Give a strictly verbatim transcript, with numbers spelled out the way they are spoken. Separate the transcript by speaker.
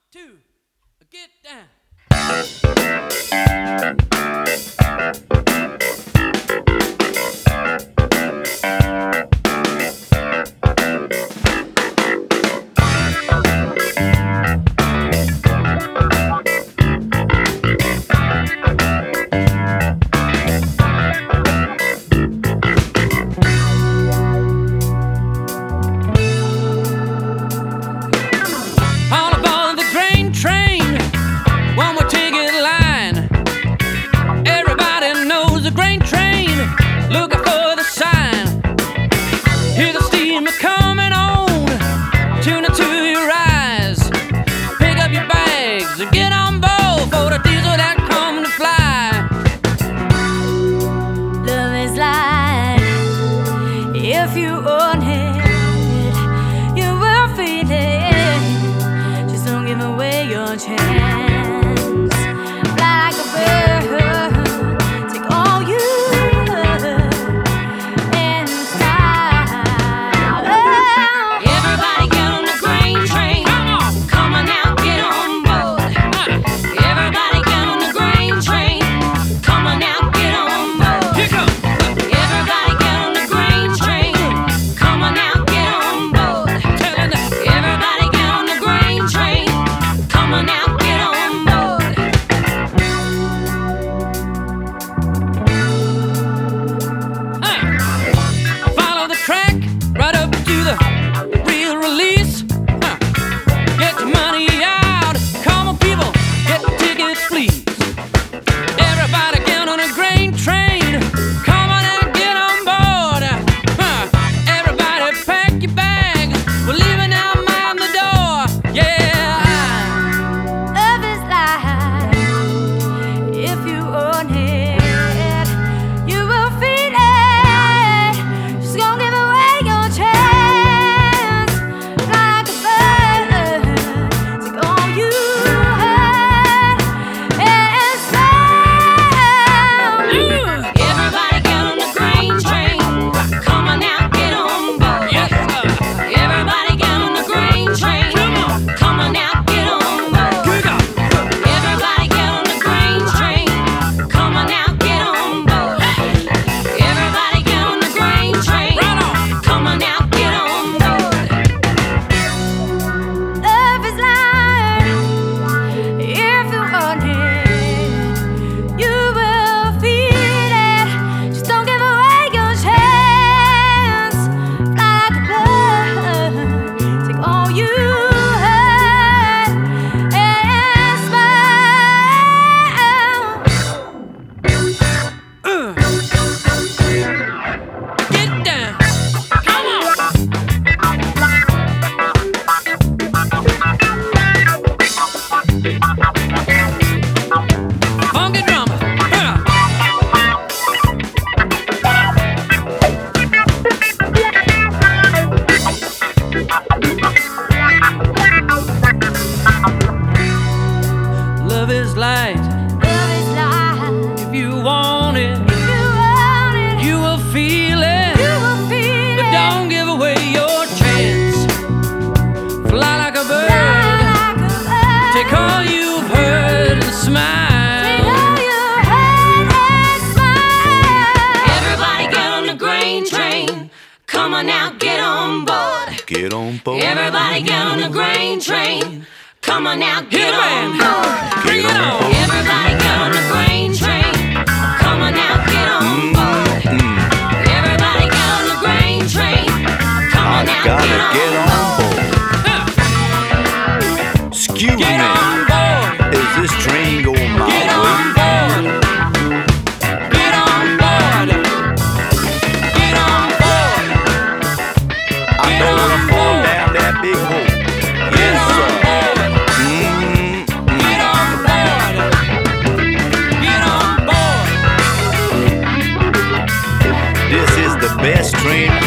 Speaker 1: two, get down.
Speaker 2: If you own it, you will feel it. Just don't give away your chance. Fly like a bird, take all you and fly. Oh. Everybody get on the grain train. Come on, come on now, get on board. Everybody get on the grain train. Come on now, get on board.
Speaker 1: Here goes. Love is light.
Speaker 2: Love is light.
Speaker 1: If you want it,
Speaker 2: If you want it,
Speaker 1: you will feel it.
Speaker 2: you will feel
Speaker 1: But
Speaker 2: it.
Speaker 1: don't give away your chance. Fly like a bird.
Speaker 2: Fly like a bird.
Speaker 1: Take all you've heard and smile.
Speaker 2: Take all you heard and smile. Everybody get on the grain train. Come on now, get on board.
Speaker 3: Get on board.
Speaker 2: Everybody get on the grain train. Come on now, get
Speaker 1: Yeah,
Speaker 2: on
Speaker 1: man.
Speaker 2: board.
Speaker 1: Bring it on.
Speaker 2: Everybody get on the grain train. Come on now, get on board. Everybody get on the grain train. Come on now,
Speaker 3: Gotta
Speaker 2: get on
Speaker 3: get on board. Excuse
Speaker 1: Get
Speaker 3: me.
Speaker 1: on board.
Speaker 3: Is this train going my
Speaker 1: Get
Speaker 3: way?
Speaker 1: on board. Get on board. Get on board.
Speaker 3: I
Speaker 1: Get
Speaker 3: don't
Speaker 1: on
Speaker 3: wanna fall
Speaker 1: board.
Speaker 3: down that big hole.
Speaker 1: Get
Speaker 3: Yes,
Speaker 1: on
Speaker 3: sir.
Speaker 1: board.
Speaker 3: Mm,
Speaker 1: Get on board. Get on board.
Speaker 3: This is the best train